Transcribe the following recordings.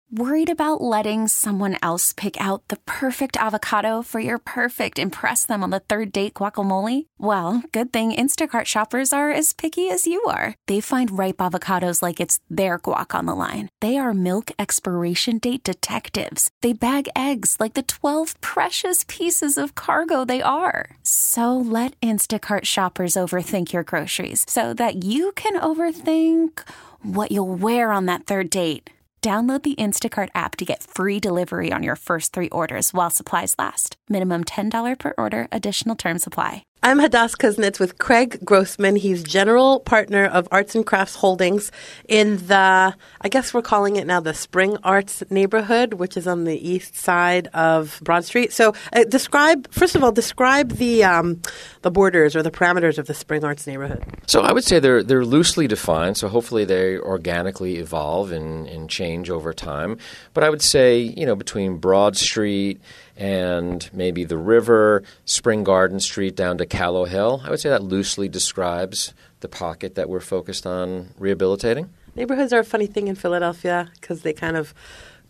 Worried about letting someone else pick out the perfect avocado for your perfect impress them on the third date guacamole? Well, good thing Instacart shoppers are as picky as you are. They find ripe avocados like it's their guac on the line. They are milk expiration date detectives. They bag eggs like the 12 precious pieces of cargo they are. So let Instacart shoppers overthink your groceries so that you can overthink what you'll wear on that third date. Download the Instacart app to get free delivery on your first 3 orders while supplies last. Minimum $10 per order. Additional terms apply. I'm Hadass Kuznets with Craig Grossman. He's general partner of Arts and Crafts Holdings in the, I guess we're calling it now the Spring Arts neighborhood, which is on the east side of Broad Street. So describe the borders or the parameters of the Spring Arts neighborhood. So I would say they're loosely defined, so hopefully they organically evolve and change over time. But I would say, between Broad Street and maybe the river, Spring Garden Street down to Callow Hill, I would say that loosely describes the pocket that we're focused on rehabilitating. Neighborhoods are a funny thing in Philadelphia because they kind of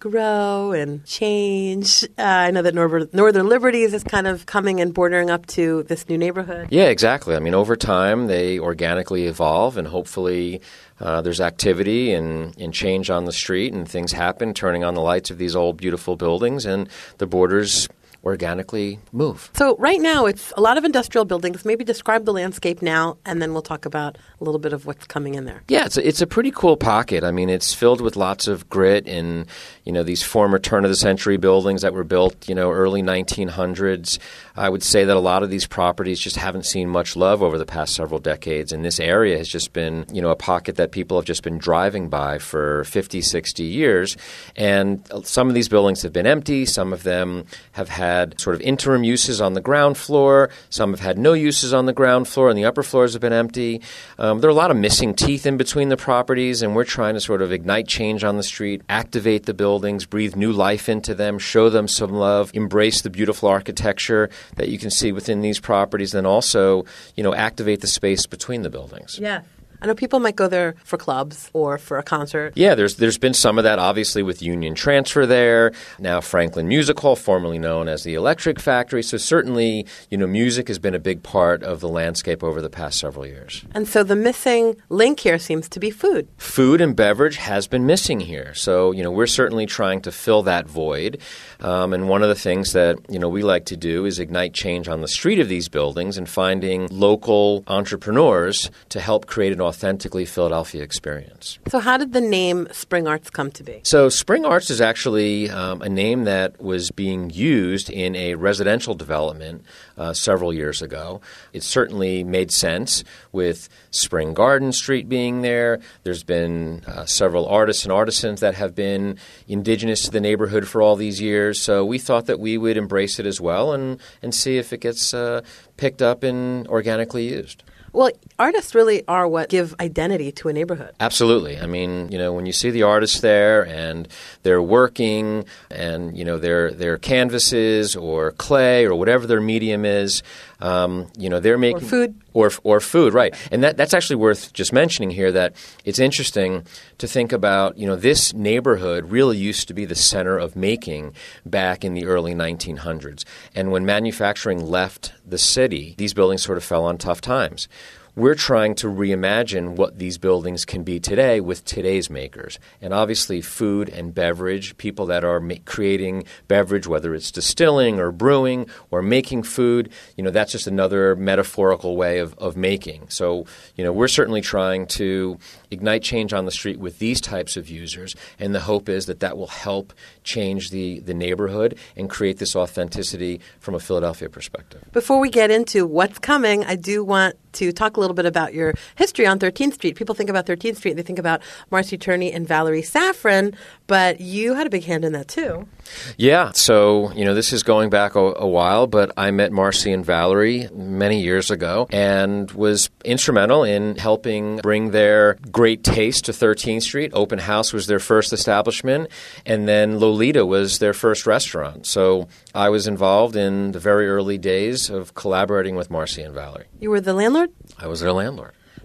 grow and change. I know that Northern Liberties is kind of coming and bordering up to this new neighborhood. Yeah, exactly. I mean, over time, they organically evolve, and hopefully there's activity and change on the street, and things happen, turning on the lights of these old, beautiful buildings, and the borders organically move. So right now, it's a lot of industrial buildings. Maybe describe the landscape now, and then we'll talk about a little bit of what's coming in there. Yeah, it's a pretty cool pocket. I mean, it's filled with lots of grit and, these former turn-of-the-century buildings that were built, early 1900s. I would say that a lot of these properties just haven't seen much love over the past several decades, and this area has just been, a pocket that people have just been driving by for 50, 60 years. And some of these buildings have been empty. Some of them have had sort of interim uses on the ground floor. Some have had no uses on the ground floor, and the upper floors have been empty. There are a lot of missing teeth in between the properties, and we're trying to sort of ignite change on the street, activate the buildings, breathe new life into them, show them some love, embrace the beautiful architecture that you can see within these properties, and also, activate the space between the buildings. Yeah. I know people might go there for clubs or for a concert. Yeah, there's been some of that, obviously, with Union Transfer there. Now Franklin Music Hall, formerly known as the Electric Factory. So certainly, music has been a big part of the landscape over the past several years. And so the missing link here seems to be food. Food and beverage has been missing here. So, we're certainly trying to fill that void. And one of the things that, we like to do is ignite change on the street of these buildings and finding local entrepreneurs to help create an authentically Philadelphia experience. So how did the name Spring Arts come to be? So Spring Arts is actually a name that was being used in a residential development several years ago. It certainly made sense with Spring Garden Street being there. There's been several artists and artisans that have been indigenous to the neighborhood for all these years. So we thought that we would embrace it as well and see if it gets picked up and organically used. Well, artists really are what give identity to a neighborhood. Absolutely. I mean, when you see the artists there and they're working and, their canvases or clay or whatever their medium is, they're making... Or food. Or food, right. And that's actually worth just mentioning here that it's interesting to think about, this neighborhood really used to be the center of making back in the early 1900s. And when manufacturing left the city, these buildings sort of fell on tough times. We're trying to reimagine what these buildings can be today with today's makers. And obviously food and beverage, people that are creating beverage, whether it's distilling or brewing or making food, that's just another metaphorical way of making. So, we're certainly trying to ignite change on the street with these types of users. And the hope is that will help change the neighborhood and create this authenticity from a Philadelphia perspective. Before we get into what's coming, I do want to talk a little bit about your history on 13th Street. People think about 13th Street, they think about Marcy Turney and Valerie Safran, but you had a big hand in that too. Yeah. So, this is going back a while, but I met Marcy and Valerie many years ago and was instrumental in helping bring their great taste to 13th Street. Open House was their first establishment, and then Lolita was their first restaurant. So I was involved in the very early days of collaborating with Marcy and Valerie. You were the landlord? I was their landlord.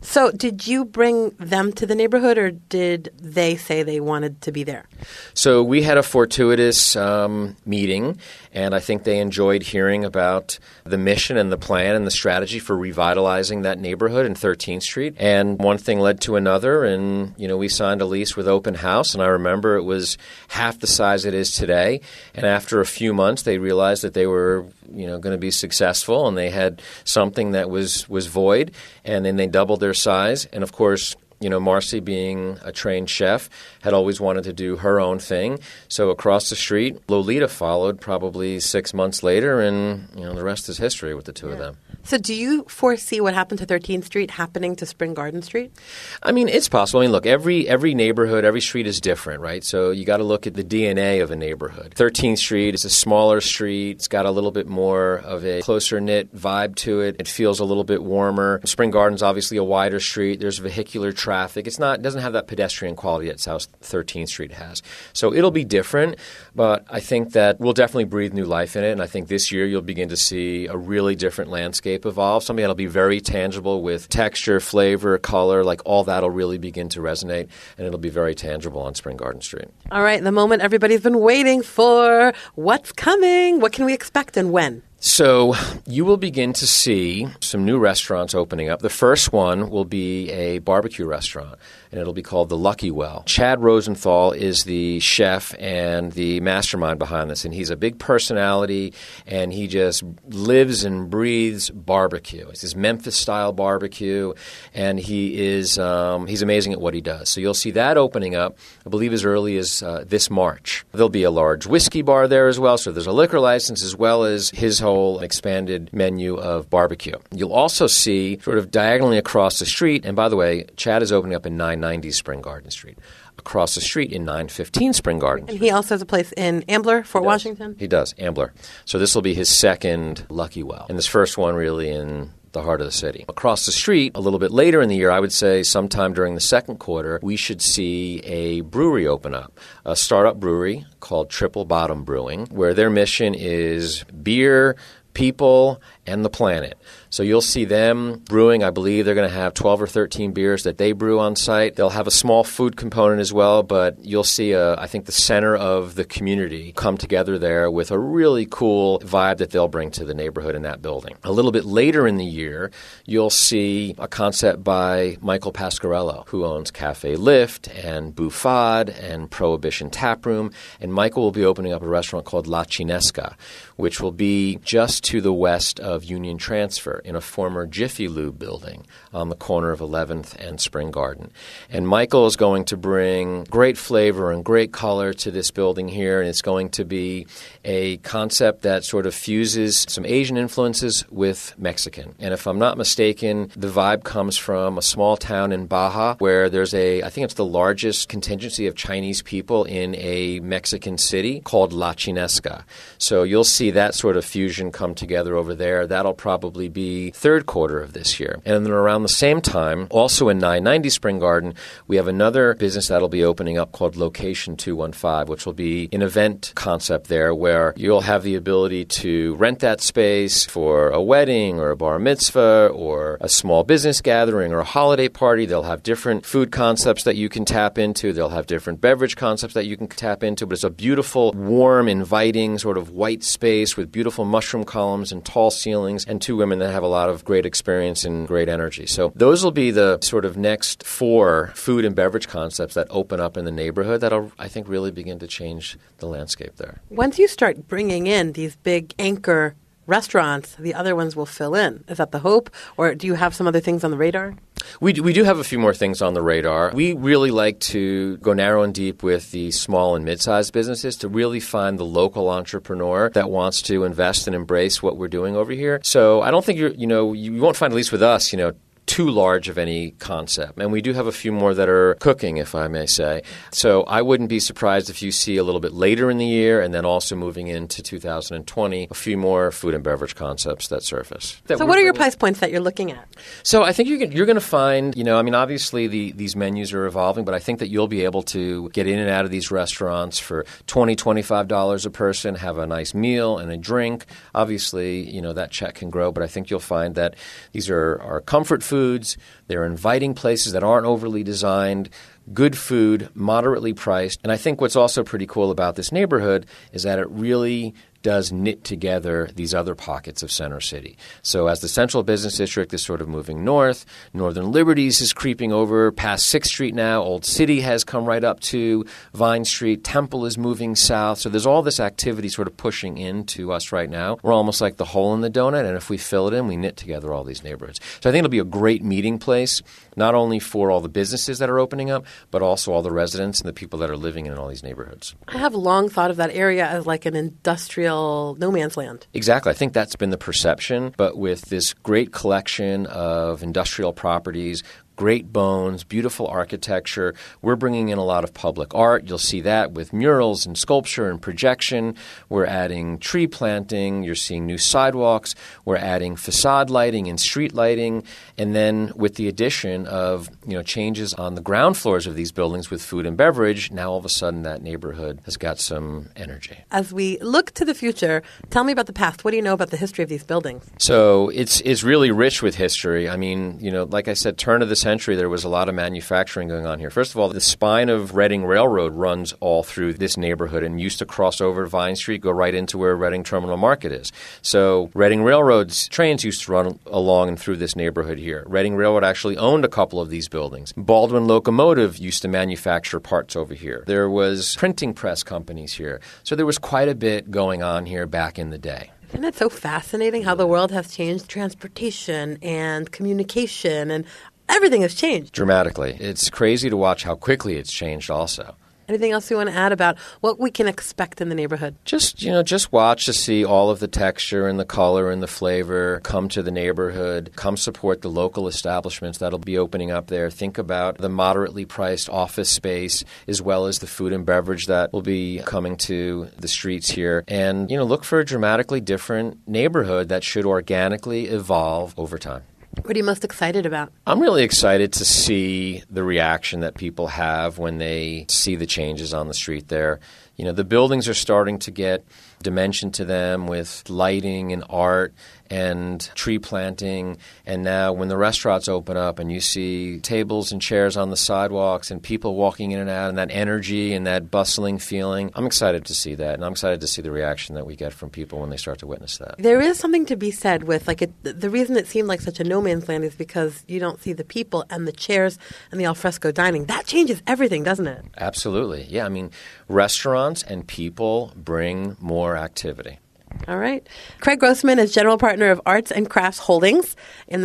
So did you bring them to the neighborhood, or did they say they wanted to be there? So we had a fortuitous meeting, and I think they enjoyed hearing about the mission and the plan and the strategy for revitalizing that neighborhood in 13th Street. And one thing led to another, and we signed a lease with Open House, and I remember it was half the size it is today. And after a few months, they realized that they were going to be successful, and they had something that was void, and then they doubled their size. And of course, Marcy, being a trained chef, had always wanted to do her own thing. So across the street, Lolita followed probably 6 months later, and the rest is history with the two of them. So do you foresee what happened to 13th Street happening to Spring Garden Street? I mean, it's possible. I mean, look, every neighborhood, every street is different, right? So you got to look at the DNA of a neighborhood. 13th Street is a smaller street. It's got a little bit more of a closer-knit vibe to it. It feels a little bit warmer. Spring Garden's obviously a wider street. There's vehicular traffic. It doesn't have that pedestrian quality that South 13th Street has. So it'll be different, but I think that we'll definitely breathe new life in it, and I think this year you'll begin to see a really different landscape evolve, something that'll be very tangible with texture, flavor, color, like all that'll really begin to resonate, and it'll be very tangible on Spring Garden Street. All right, the moment everybody's been waiting for. What's coming? What can we expect and when? So you will begin to see some new restaurants opening up. The first one will be a barbecue restaurant, and it'll be called the Lucky Well. Chad Rosenthal is the chef and the mastermind behind this, and he's a big personality, and he just lives and breathes barbecue. It's this Memphis-style barbecue, and he's amazing at what he does. So you'll see that opening up, I believe, as early as this March. There'll be a large whiskey bar there as well, so there's a liquor license as well as his whole expanded menu of barbecue. You'll also see sort of diagonally across the street, and by the way, Chad is opening up in 990 Spring Garden Street, across the street in 915 Spring Garden Street. And he also has a place in Ambler, Fort Washington? He does, Ambler. So this will be his second Lucky Well, and this first one really in the heart of the city. Across the street, a little bit later in the year, I would say sometime during the second quarter, we should see a brewery open up, a startup brewery called Triple Bottom Brewing, where their mission is beer, people, and the planet. So you'll see them brewing. I believe they're going to have 12 or 13 beers that they brew on site. They'll have a small food component as well, but you'll see, I think, the center of the community come together there with a really cool vibe that they'll bring to the neighborhood in that building. A little bit later in the year, you'll see a concept by Michael Pasquarello, who owns Cafe Lift and Buffad and Prohibition Tap Room. And Michael will be opening up a restaurant called La Chinesca, which will be just to the west of Union Transfer in a former Jiffy Lube building on the corner of 11th and Spring Garden. And Michael is going to bring great flavor and great color to this building here, and it's going to be a concept that sort of fuses some Asian influences with Mexican. And if I'm not mistaken, the vibe comes from a small town in Baja where there's I think it's the largest contingency of Chinese people in a Mexican city called La Chinesca. So you'll see that sort of fusion come together over there. That'll probably be third quarter of this year. And then around the same time, also in 990 Spring Garden, we have another business that'll be opening up called Location 215, which will be an event concept there where you'll have the ability to rent that space for a wedding or a bar mitzvah or a small business gathering or a holiday party. They'll have different food concepts that you can tap into. They'll have different beverage concepts that you can tap into. But it's a beautiful, warm, inviting sort of white space with beautiful mushroom columns and tall ceilings, and two women that have a lot of great experience and great energy. So those will be the sort of next 4 food and beverage concepts that open up in the neighborhood that'll, I think, really begin to change the landscape there. Once you start bringing in these big anchor restaurants, the other ones will fill in. Is that the hope? Or do you have some other things on the radar? We do have a few more things on the radar. We really like to go narrow and deep with the small and mid-sized businesses to really find the local entrepreneur that wants to invest and embrace what we're doing over here. So I don't think you won't find, at least with us, too large of any concept. And we do have a few more that are cooking, if I may say. So I wouldn't be surprised if you see a little bit later in the year and then also moving into 2020, a few more food and beverage concepts that surface. So what are your price points that you're looking at? So I think you're going to find, obviously these menus are evolving, but I think that you'll be able to get in and out of these restaurants for $20, $25 a person, have a nice meal and a drink. Obviously, that check can grow, but I think you'll find that these are comfort food foods. They're inviting places that aren't overly designed. Good food, moderately priced. And I think what's also pretty cool about this neighborhood is that it really does knit together these other pockets of Center City. So as the central business district is sort of moving north, Northern Liberties is creeping over past 6th Street now. Old City has come right up to Vine Street. Temple is moving south. So there's all this activity sort of pushing into us right now. We're almost like the hole in the donut, and if we fill it in, we knit together all these neighborhoods. So I think it'll be a great meeting place, not only for all the businesses that are opening up, but also all the residents and the people that are living in all these neighborhoods. I have long thought of that area as like an industrial no man's land. Exactly. I think that's been the perception. But with this great collection of industrial properties, great bones, beautiful architecture. We're bringing in a lot of public art. You'll see that with murals and sculpture and projection. We're adding tree planting. You're seeing new sidewalks. We're adding facade lighting and street lighting. And then with the addition of changes on the ground floors of these buildings with food and beverage, now all of a sudden that neighborhood has got some energy. As we look to the future, tell me about the past. What do you know about the history of these buildings? So it's really rich with history. I mean, like I said, turn of the century, there was a lot of manufacturing going on here. First of all, the spine of Reading Railroad runs all through this neighborhood and used to cross over Vine Street, go right into where Reading Terminal Market is. So Reading Railroad's trains used to run along and through this neighborhood here. Reading Railroad actually owned a couple of these buildings. Baldwin Locomotive used to manufacture parts over here. There was printing press companies here. So there was quite a bit going on here back in the day. Isn't it so fascinating how the world has changed? Transportation and communication and everything has changed. Dramatically. It's crazy to watch how quickly it's changed also. Anything else you want to add about what we can expect in the neighborhood? Just watch to see all of the texture and the color and the flavor come to the neighborhood. Come support the local establishments that'll be opening up there. Think about the moderately priced office space as well as the food and beverage that will be coming to the streets here. And, look for a dramatically different neighborhood that should organically evolve over time. What are you most excited about? I'm really excited to see the reaction that people have when they see the changes on the street there. The buildings are starting to get dimension to them with lighting and art and tree planting. And now when the restaurants open up and you see tables and chairs on the sidewalks and people walking in and out and that energy and that bustling feeling, I'm excited to see that. And I'm excited to see the reaction that we get from people when they start to witness that. There is something to be said with the reason it seemed like such a no man's land is because you don't see the people and the chairs and the alfresco dining. That changes everything, doesn't it? Absolutely. Yeah. I mean, restaurants and people bring more activity. All right. Craig Grossman is general partner of Arts and Crafts Holdings in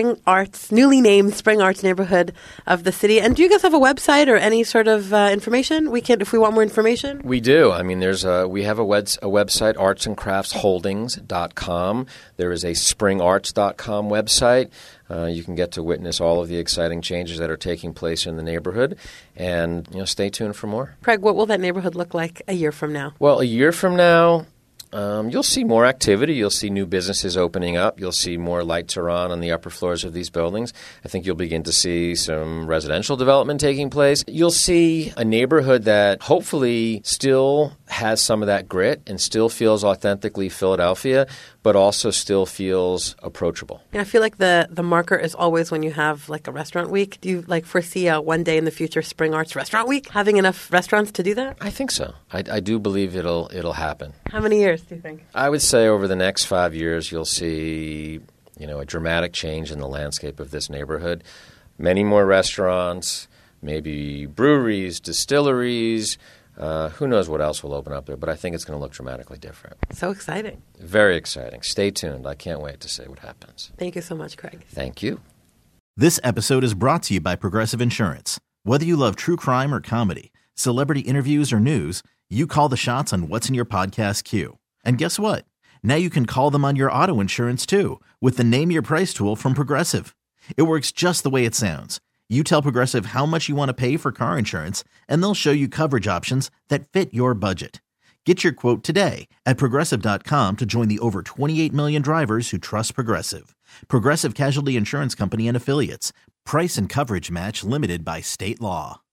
the newly named Spring Arts neighborhood of the city. And do you guys have a website or any sort of information? We can, if we want more information. We do. I mean, we have a website, artsandcraftsholdings.com. There is a springarts.com website. You can get to witness all of the exciting changes that are taking place in the neighborhood. And, stay tuned for more. Craig, what will that neighborhood look like a year from now? Well, a year from now, you'll see more activity. You'll see new businesses opening up. You'll see more lights are on the upper floors of these buildings. I think you'll begin to see some residential development taking place. You'll see a neighborhood that hopefully still has some of that grit and still feels authentically Philadelphia, but also still feels approachable. I feel like the marker is always when you have like a restaurant week. Do you foresee one day in the future Spring Arts Restaurant Week, having enough restaurants to do that? I think so. I do believe it'll happen. How many years do you think? I would say over the next 5 years you'll see a dramatic change in the landscape of this neighborhood. Many more restaurants, maybe breweries, distilleries. Who knows what else will open up there, but I think it's going to look dramatically different. So exciting. Very exciting. Stay tuned. I can't wait to see what happens. Thank you so much, Craig. Thank you. This episode is brought to you by Progressive Insurance. Whether you love true crime or comedy, celebrity interviews or news, you call the shots on what's in your podcast queue. And guess what? Now you can call them on your auto insurance too with the Name Your Price tool from Progressive. It works just the way it sounds. You tell Progressive how much you want to pay for car insurance, and they'll show you coverage options that fit your budget. Get your quote today at Progressive.com to join the over 28 million drivers who trust Progressive. Progressive Casualty Insurance Company and Affiliates. Price and coverage match limited by state law.